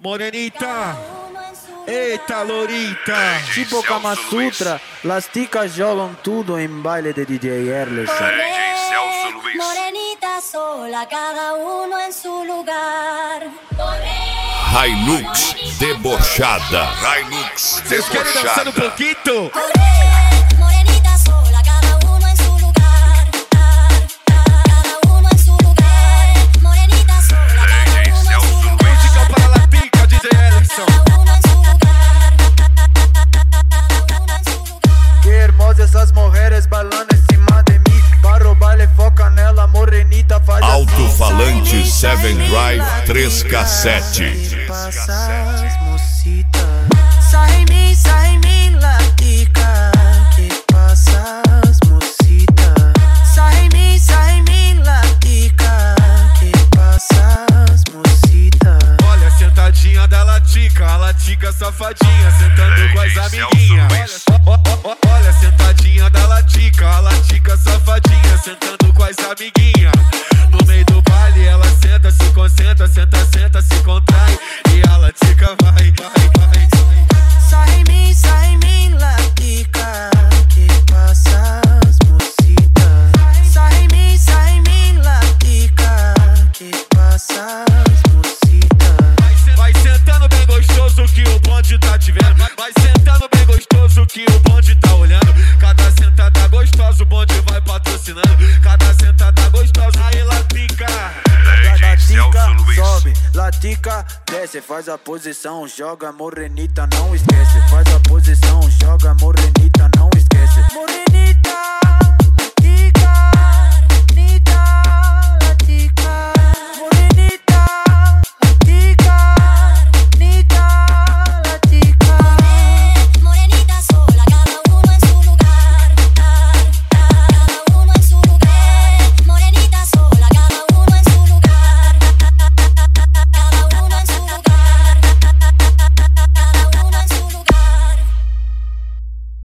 Morenita, eita lourita. Tipo Kama Sutra, las ticas jogam tudo em baile de DJ Erlerson. Morenita sola, cada uno en su lugar. Hilux debochada. Hilux Vocês querem dançar um pouquinho? Morenita sola, cada uno en su lugar. Cada uno en su lugar. Morenita sola, cada uno en su lugar. Música para la tica, DJ Erlerson. Cada uno en su lugar. Cada uno en su lugar. Que hermosas essas mulheres bailando em cima de mim. Para o baile, foca nela, morenita faz assim. Alto-falante 7 Drive 3 cassete. Sai em mim, latica. Que passas, mocita. Sai em mim, latica. Que passas, mocita. Olha a sentadinha da latica, a latica safadinha, sentando com as amiguinhas. Olha a sentadinha da latica, a latica safadinha, sentando com as amiguinhas. No meio do baile ela senta, se concentra, senta, senta, se contrai. E a latica vai. Sai em mim, latica. Que passas, mocita. Sai em mim, latica. Que passas, mocita. Vai sentando bem gostoso que o bonde tá te vendo. Vai sentando bem gostoso que o bonde tá olhando. Cada sentada gostosa o bonde vai patrocinando. Cada sentada gostosa aí latica. Latica sobe, latica desce, faz a posição, joga morenita, não esquece. Faz a posição, joga morenita, não esquece. Morenita.